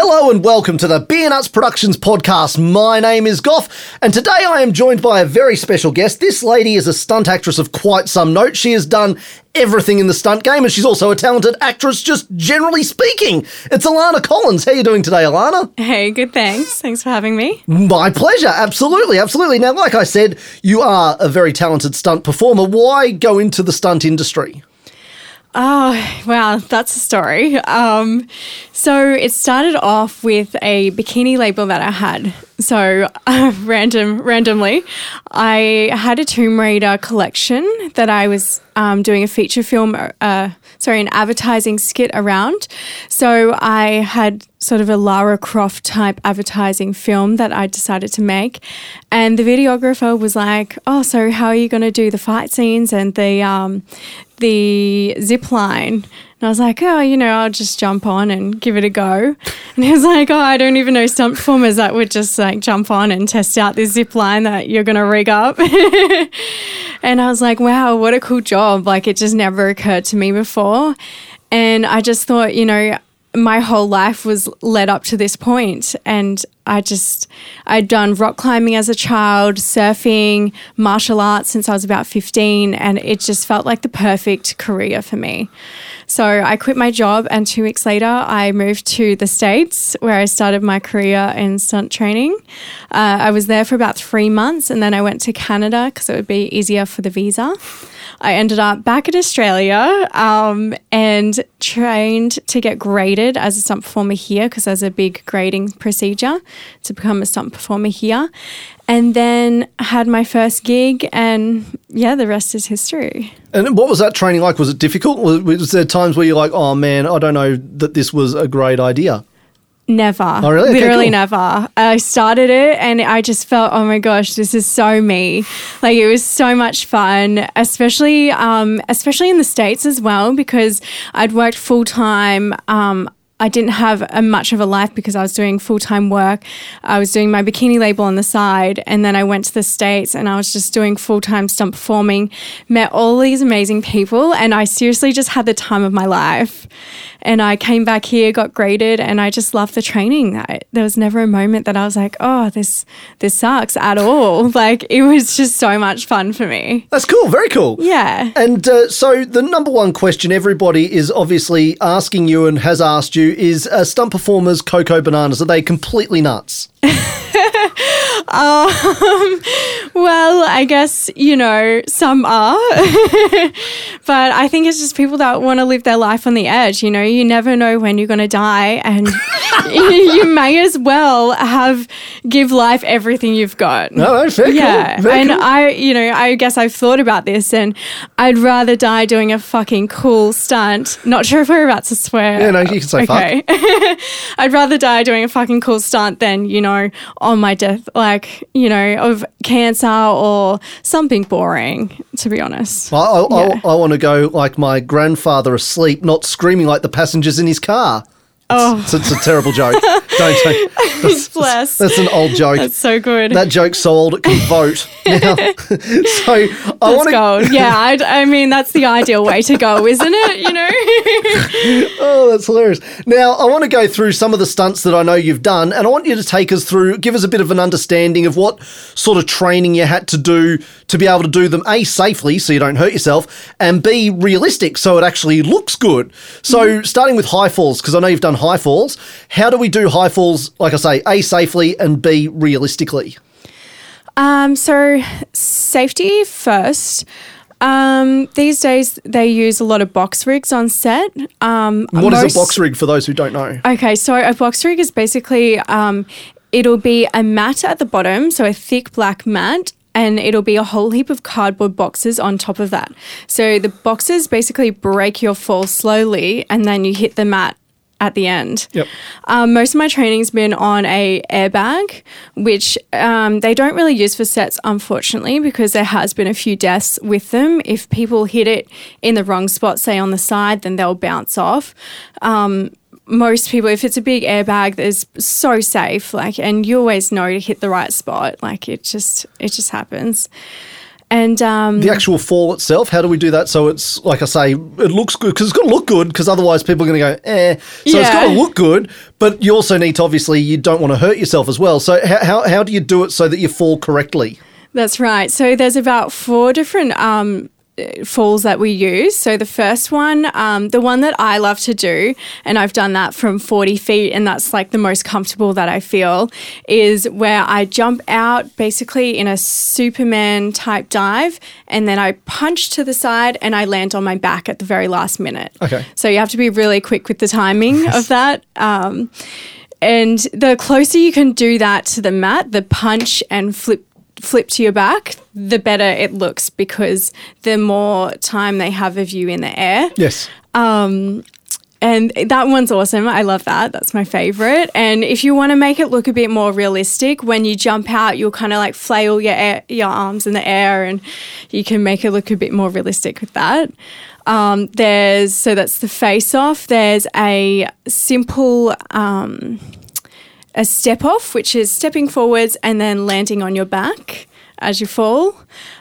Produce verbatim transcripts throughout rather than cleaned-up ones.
Hello and welcome to the Beer Nuts Productions podcast. My name is Goff, and today I am joined by a very special guest. This lady is a stunt actress of quite some note. She has done everything in the stunt game, and she's also a talented actress, just generally speaking. It's Alana Collins. How are you doing today, Alana? Hey, good, thanks. Thanks for having me. My pleasure. Absolutely, absolutely. Now, like I said, you are a very talented stunt performer. Why go into the stunt industry? Oh, wow, that's a story. Um, so it started off with a bikini label that I had. So uh, random, randomly, I had a Tomb Raider collection that I was um, doing a feature film, uh, sorry, an advertising skit around. So I had sort of a Lara Croft type advertising film that I decided to make. And the videographer was like, oh, so how are you going to do the fight scenes and the um, the zip line? And I was like, oh, you know, I'll just jump on and give it a go. And he was like, oh, I don't even know stunt performers that would just like jump on and test out this zip line that you're going to rig up. And I was like, wow, what a cool job. Like, it just never occurred to me before. And I just thought, you know, my whole life was led up to this point, and I just, I'd done rock climbing as a child, surfing, martial arts since I was about fifteen, and it just felt like the perfect career for me. So I quit my job, and two weeks later I moved to the States where I started my career in stunt training. Uh, I was there for about three months and then I went to Canada because it would be easier for the visa. I ended up back in Australia um, and trained to get graded as a stunt performer here because there's a big grading procedure to become a stunt performer here. And then had my first gig, and yeah, the rest is history. And what was that training like? Was it difficult? Was, was there times where you're like, oh man, I don't know that this was a great idea? Never. Oh, really? Okay, Literally cool. never. I started it and I just felt, oh my gosh, this is so me. Like, it was so much fun, especially um, especially in the States as well, because I'd worked full time. Um, I didn't have a much of a life because I was doing full-time work. I was doing my bikini label on the side, and then I went to the States and I was just doing full-time stunt performing, met all these amazing people, and I seriously just had the time of my life. And I came back here, got graded, and I just loved the training. I, there was never a moment that I was like, oh, this this sucks at all. Like, it was just so much fun for me. That's cool. Very cool. Yeah. And uh, so the number one question everybody is obviously asking you and has asked you is, uh, stunt performers Coco Bananas, are they completely nuts? um, well, I guess, you know, some are. But I think it's just people that want to live their life on the edge. You know, you never know when you're going to die, and you may as well have give life everything you've got. No, that's very yeah. cool. Very and cool. I, you know, I guess I've thought about this, and I'd rather die doing a fucking cool stunt. Not sure if we're about to swear. Yeah, no, you can say okay. fuck. I'd rather die doing a fucking cool stunt than, you know, on my death, like, you know, of cancer or something boring, to be honest. Well, I, Yeah. I, I want to go like my grandfather asleep, not screaming like the passengers in his car. Oh. It's, it's a terrible joke. Don't say. That's, Bless. that's an old joke. That's so good. That joke's so old it can vote. Now, so I That's want to. gold. Yeah, I, I mean, that's the ideal way to go, isn't it? You know? Oh, that's hilarious. Now, I want to go through some of the stunts that I know you've done, and I want you to take us through, give us a bit of an understanding of what sort of training you had to do to be able to do them, A, safely, so you don't hurt yourself, and B, realistic, so it actually looks good. So, mm-hmm. starting with high falls, because I know you've done high falls, how do we do high falls, like I say, A, safely, and B, realistically? Um, so, safety first. Um, these days, they use a lot of box rigs on set. Um, what most, is a box rig for those who don't know? Okay, so a box rig is basically, um, it'll be a mat at the bottom, so a thick black mat, and it'll be a whole heap of cardboard boxes on top of that. So the boxes basically break your fall slowly, and then you hit the mat at the end. Yep. Um, most of my training's been on a airbag, which um, they don't really use for sets, unfortunately, because there has been a few deaths with them. If people hit it in the wrong spot, say on the side, then they'll bounce off. Um, most people, if it's a big airbag, it's so safe, like, and you always know to hit the right spot. Like, it just, it just happens. And um, the actual fall itself, how do we do that? So it's, like I say, it looks good because it's got to look good because otherwise people are going to go, eh. So Yeah. it's got to look good, but you also need to, obviously, you don't want to hurt yourself as well. So how, how, how do you do it so that you fall correctly? That's right. So there's about four different um, falls that we use. So the first one, um, the one that I love to do, and I've done that from forty feet, and that's like the most comfortable that I feel, is where I jump out basically in a Superman type dive, and then I punch to the side and I land on my back at the very last minute. Okay. So you have to be really quick with the timing of that. Um, and the closer you can do that to the mat, the punch and flip flip to your back, the better it looks because the more time they have of you in the air. Yes. Um, and that one's awesome. I love that. That's my favorite. And if you want to make it look a bit more realistic, when you jump out, you'll kind of like flail your air, your arms in the air, and you can make it look a bit more realistic with that. Um, there's so that's the face off. There's a simple um, a step off, which is stepping forwards and then landing on your back as you fall.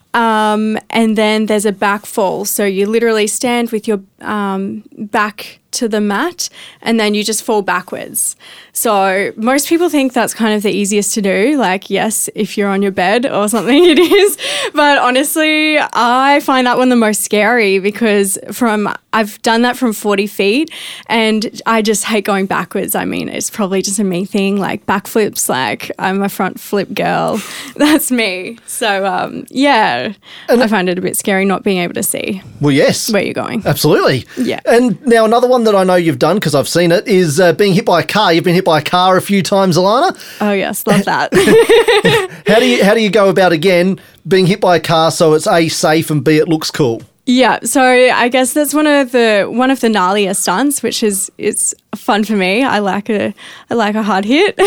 Um, and then there's a back fall. So you literally stand with your um, back to the mat and then you just fall backwards. So most people think that's kind of the easiest to do. Like, yes, if you're on your bed or something, it is. But honestly, I find that one the most scary because from I've done that from forty feet and I just hate going backwards. I mean, it's probably just a me thing, like backflips, like I'm a front flip girl. That's me. So, um, yeah, And I find it a bit scary not being able to see Well, yes. where you're going. Absolutely. Yeah. And now another one that I know you've done because I've seen it is uh, being hit by a car. You've been hit by a car a few times, Alana. Oh, yes, love that. How do you how do you go about again being hit by a car so it's A, safe, and B, it looks cool? Yeah, so I guess that's one of the one of the gnarlier stunts, which is it's fun for me. I like a I like a hard hit.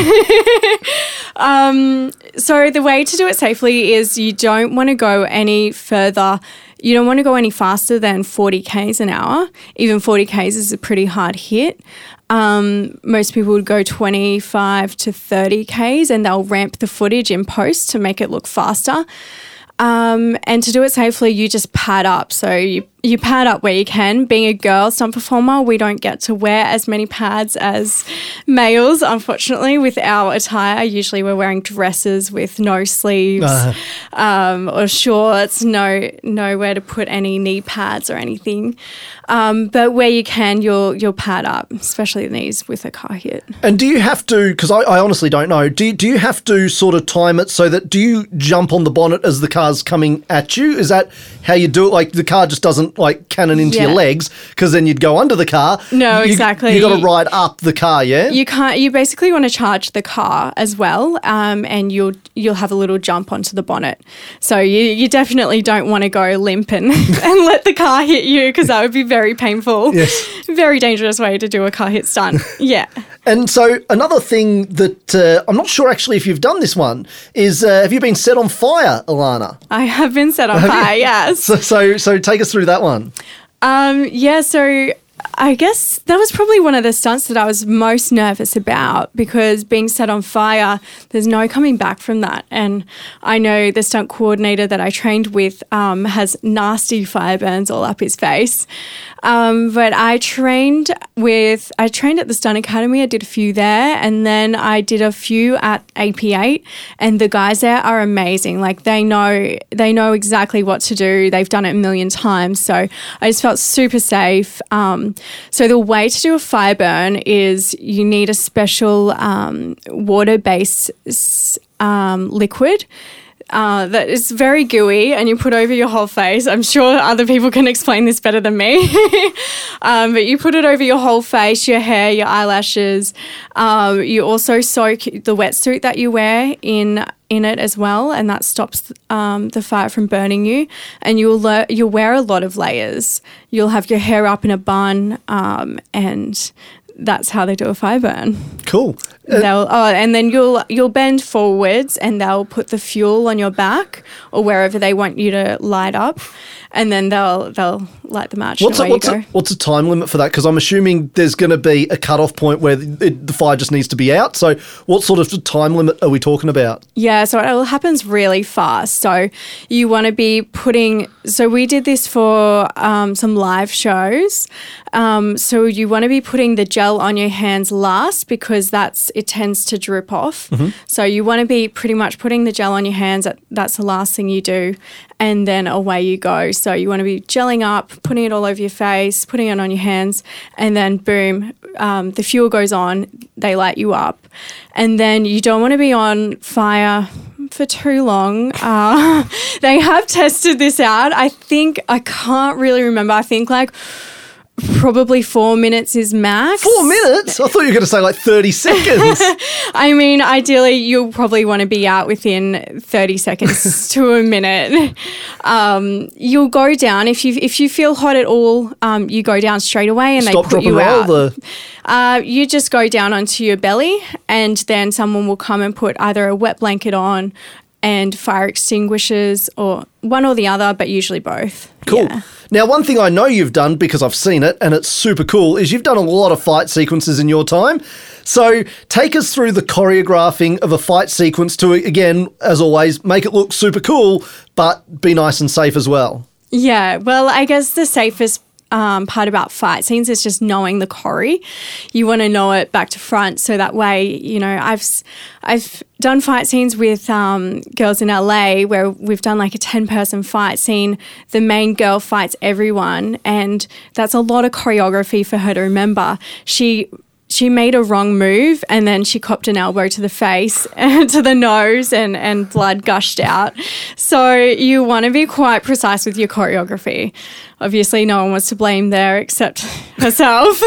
um, so the way to do it safely is you don't want to go any further. You don't want to go any faster than forty kays an hour. Even forty kays is a pretty hard hit. Um, most people would go twenty-five to thirty kays and they'll ramp the footage in post to make it look faster. Um, and to do it safely, you just pad up. So you, you pad up where you can. Being a girl stunt performer, we don't get to wear as many pads as males, unfortunately, with our attire. Usually we're wearing dresses with no sleeves Uh-huh. um, or shorts, no nowhere to put any knee pads or anything. Um, but where you can, you'll, you'll pad up, especially the knees with a car hit. And do you have to, because I, I honestly don't know, do you, do you have to sort of time it so that, do you jump on the bonnet as the car's coming at you? Is that how you do it? Like the car just doesn't like cannon into Yeah. your legs because then you'd go under the car. No, You- exactly. You got to ride up the car, yeah? You can't. You basically want to charge the car as well, um, and you'll you'll have a little jump onto the bonnet. So you you definitely don't want to go limp and, and let the car hit you because that would be very painful. Yes. Very dangerous way to do a car hit stunt. Yeah. And so another thing that uh, I'm not sure actually if you've done this one is uh, have you been set on fire, Alana? I have been set on fire. Yes. So, so so take us through that one. Um, yeah, so I guess that was probably one of the stunts that I was most nervous about because being set on fire, there's no coming back from that. And I know the stunt coordinator that I trained with um, has nasty fire burns all up his face. Um, but I trained with, I trained at the Stunt Academy. I did a few there and then I did a few at A P eight and the guys there are amazing. Like they know, they know exactly what to do. They've done it a million times. So I just felt super safe. Um, so the way to do a fire burn is you need a special um, water-based um, liquid uh, that is very gooey and you put over your whole face. I'm sure other people can explain this better than me. um, but you put it over your whole face, your hair, your eyelashes. Um, you also soak the wetsuit that you wear in in it as well, and that stops um, the fire from burning you. And you'll le- you'll wear a lot of layers. You'll have your hair up in a bun, um, and that's how they do a fire burn. Cool. Uh, They'll oh, and then you'll you'll bend forwards, and they'll put the fuel on your back or wherever they want you to light up, and then they'll they'll light the match. What's and a, away what's you a, go. what's a time limit for that? Because I'm assuming there's going to be a cutoff point where the, the fire just needs to be out. So what sort of time limit are we talking about? Yeah, so it all happens really fast. So you want to be putting. So we did this for um, some live shows. Um, so you want to be putting the gel on your hands last because that's it tends to drip off. Mm-hmm. So you want to be pretty much putting the gel on your hands. That's the last thing you do, and then away you go. So you want to be gelling up, putting it all over your face, putting it on your hands, and then boom, um, the fuel goes on. They light you up, and then you don't want to be on fire for too long. Uh, they have tested this out. I think I can't really remember. I think like. Probably four minutes is max. Four minutes? I thought you were going to say like thirty seconds. I mean, ideally, you'll probably want to be out within thirty seconds to a minute. Um, you'll go down if you if you feel hot at all. Um, you go down straight away, and Stop, they put drop, you and roll out. the... Uh, you just go down onto your belly, and then someone will come and put either a wet blanket on and fire extinguishers, or one or the other, but usually both. Cool. Yeah. Now, one thing I know you've done, because I've seen it and it's super cool, is you've done a lot of fight sequences in your time. So take us through the choreographing of a fight sequence to, again, as always, make it look super cool, but be nice and safe as well. Yeah, well, I guess the safest um, part about fight scenes is just knowing the choreo. You want to know it back to front, so that way, you know, I've I've done fight scenes with um, girls in L A where we've done like a ten-person fight scene. The main girl fights everyone, and that's a lot of choreography for her to remember. She she made a wrong move, and then she copped an elbow to the face and to the nose, and, and blood gushed out. So you want to be quite precise with your choreography. Obviously, no one wants to blame there except herself.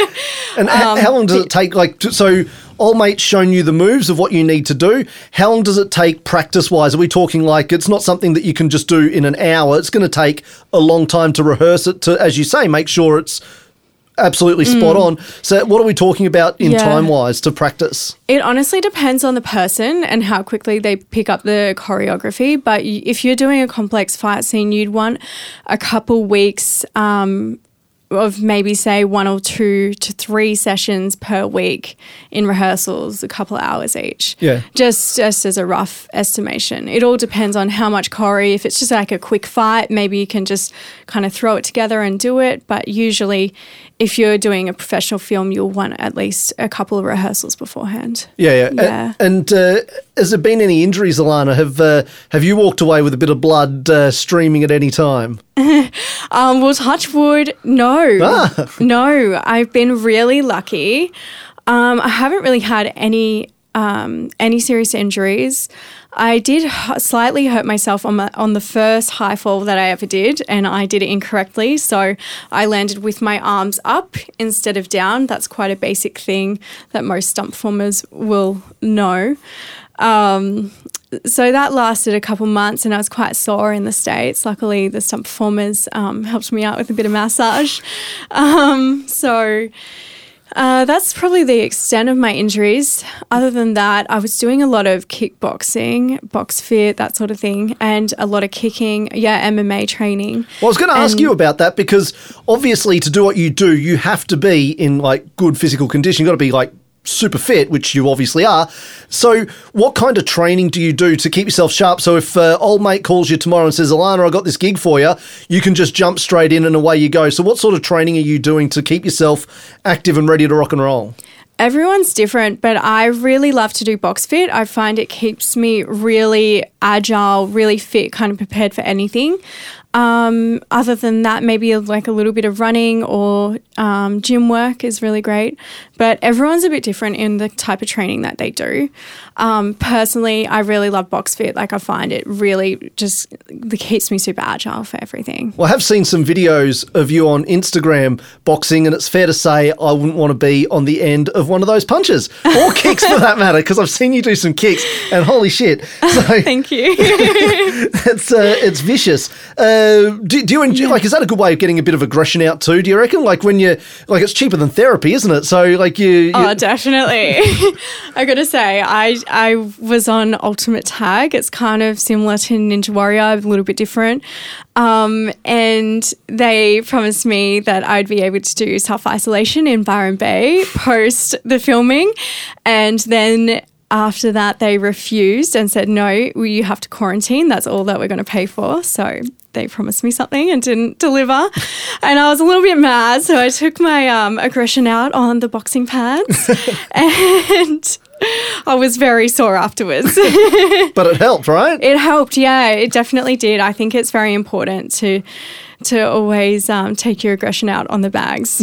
And um, how long does it take? Like, so Old Mate's shown you the moves of what you need to do. How long does it take practice-wise? Are we talking like it's not something that you can just do in an hour? It's going to take a long time to rehearse it to, as you say, make sure it's absolutely spot mm. on. So what are we talking about in yeah. time-wise to practice? It honestly depends on the person and how quickly they pick up the choreography. But if you're doing a complex fight scene, you'd want a couple weeks um, of maybe, say, one or two to three sessions per week in rehearsals, a couple of hours each. Yeah. Just, just as a rough estimation. It all depends on how much choreo. If it's just like a quick fight, maybe you can just kind of throw it together and do it. But usually if you're doing a professional film, you'll want at least a couple of rehearsals beforehand. Yeah, yeah. yeah. And, and uh, has there been any injuries, Alana? Have uh, have you walked away with a bit of blood uh, streaming at any time? um, well, touch wood, no. Ah. No, I've been really lucky. Um, I haven't really had any um, any serious injuries. I did h- slightly hurt myself on my, on the first high fall that I ever did, and I did it incorrectly. So I landed with my arms up instead of down. That's quite a basic thing that most stunt performers will know. Um, so that lasted a couple months, and I was quite sore in the States. Luckily, the stunt performers um, helped me out with a bit of massage. Um, so... Uh, that's probably the extent of my injuries. Other than that, I was doing a lot of kickboxing, box fit, that sort of thing, and a lot of kicking, yeah, M M A training. Well, I was going to ask you about that because obviously to do what you do, you have to be in like good physical condition. You've got to be like super fit, which you obviously are. So what kind of training do you do to keep yourself sharp? So if uh, Old Mate calls you tomorrow and says, Alana, I got this gig for you, you can just jump straight in and away you go. So what sort of training are you doing to keep yourself active and ready to rock and roll? Everyone's different, but I really love to do box fit. I find it keeps me really agile, really fit, kind of prepared for anything. Um, other than that, maybe like a little bit of running or um, gym work is really great. But everyone's a bit different in the type of training that they do. Um, personally, I really love box fit. Like I find it really just it keeps me super agile for everything. Well, I have seen some videos of you on Instagram boxing, and it's fair to say I wouldn't want to be on the end of one of those punches or kicks for that matter, because I've seen you do some kicks and holy shit. So thank you. it's uh, it's vicious. Uh, uh, do, do you enjoy, yeah. like, is that a good way of getting a bit of aggression out too, do you reckon? Like when you, like it's cheaper than therapy, isn't it? So like you. you oh, definitely. I got to say, I, I was on Ultimate Tag. It's kind of similar to Ninja Warrior, a little bit different. Um, and they promised me that I'd be able to do self-isolation in Byron Bay post the filming. And then after that, they refused and said, no, you have to quarantine. That's all that we're going to pay for. So they promised me something and didn't deliver. And I was a little bit mad. So I took my um, aggression out on the boxing pads and I was very sore afterwards. But it helped, right? It helped, yeah. It definitely did. I think it's very important to to always um, take your aggression out on the bags.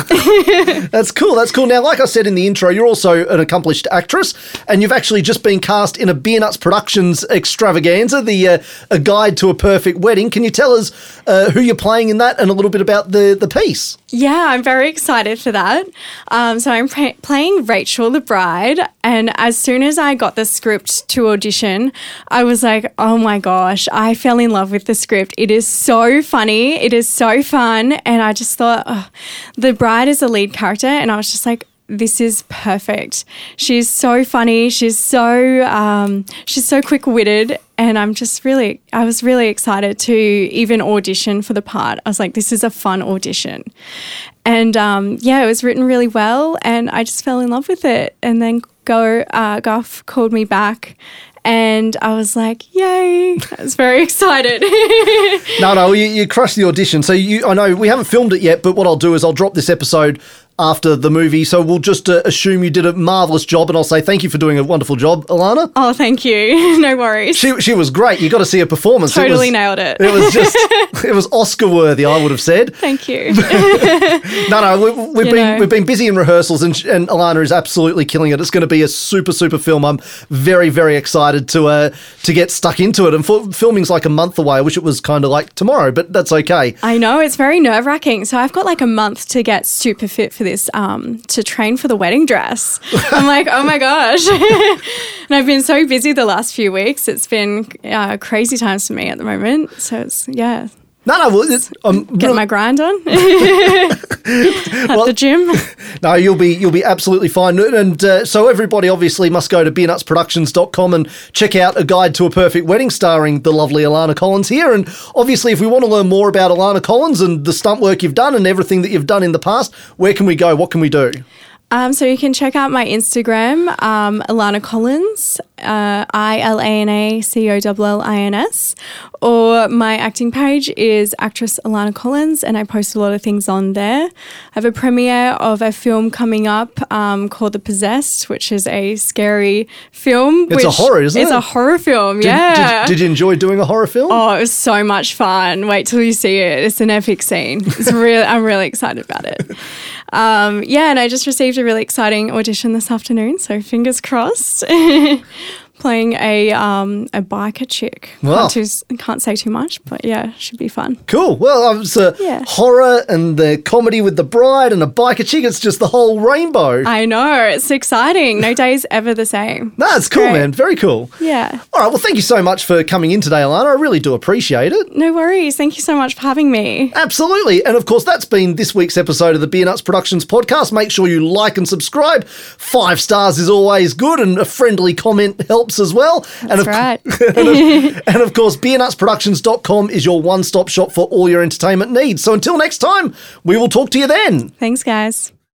That's cool. That's cool. Now, like I said in the intro, you're also an accomplished actress, and you've actually just been cast in a Beer Nuts Productions extravaganza, the uh, A Guide to a Perfect Wedding. Can you tell us uh, who you're playing in that and a little bit about the, the piece? Yeah, I'm very excited for that. Um, so I'm pra- playing Rachel, the bride, and as soon as I got the script to audition, I was like, oh my gosh, I fell in love with the script. It is so funny. It is so fun. And I just thought, oh, the bride is a lead character. And I was just like, this is perfect. She's so funny. She's so, um, she's so quick-witted. And I'm just really, I was really excited to even audition for the part. I was like, this is a fun audition. And um, yeah, it was written really well. And I just fell in love with it. And then Go, uh, Guff called me back. And I was like, yay. I was very excited. no, no, you, you crushed the audition. So you, I know we haven't filmed it yet, but what I'll do is I'll drop this episode after the movie. So we'll just uh, assume you did a marvellous job, and I'll say thank you for doing a wonderful job, Alana. Oh, thank you. No worries. She she was great. You got to see her performance. Totally it was, nailed it. It was just, it was Oscar worthy, I would have said. Thank you. no, no, we, we've you been know. we've been busy in rehearsals, and and Alana is absolutely killing it. It's going to be a super super film. I'm very very excited to uh to get stuck into it. And for, filming's like a month away. I wish it was kind of like tomorrow, but that's okay. I know, it's very nerve wracking. So I've got like a month to get super fit for this. Um. to train for the wedding dress. I'm like, oh my gosh. And I've been so busy the last few weeks. It's been uh, crazy times for me at the moment. So it's, yeah. No, no, well, it's, um, Get really, my grind on at well, the gym. No, you'll be you'll be absolutely fine. And uh, so everybody obviously must go to beer nuts productions dot com and check out A Guide to a Perfect Wedding starring the lovely Alana Collins here. And obviously, if we want to learn more about Alana Collins and the stunt work you've done and everything that you've done in the past, where can we go? What can we do? Um, so you can check out my Instagram, um, Alana Collins, uh, I L A N A C O L L I N S, or my acting page is actress Alana Collins, and I post a lot of things on there. I have a premiere of a film coming up um, called The Possessed, which is a scary film. It's which a horror, isn't it's it? It's a horror film, did, yeah. Did, did you enjoy doing a horror film? Oh, it was so much fun. Wait till you see it. It's an epic scene. It's really, I'm really excited about it. Um, yeah, and I just received a really exciting audition this afternoon, so fingers crossed. Playing a um, a biker chick. Wow. Can't, too, can't say too much, but yeah, should be fun. Cool. Well, it's a Yeah. horror and the comedy with the bride and a biker chick. It's just the whole rainbow. I know. It's exciting. No day is ever the same. That's cool, Great. man. Very cool. Yeah. All right. Well, thank you so much for coming in today, Alana. I really do appreciate it. No worries. Thank you so much for having me. Absolutely. And of course, that's been this week's episode of the Beer Nuts Productions podcast. Make sure you like and subscribe. Five stars is always good, and a friendly comment helps as well. That's and of, right. and, of, and of course, beer nuts productions dot com is your one-stop shop for all your entertainment needs. So until next time, we will talk to you then. Thanks, guys.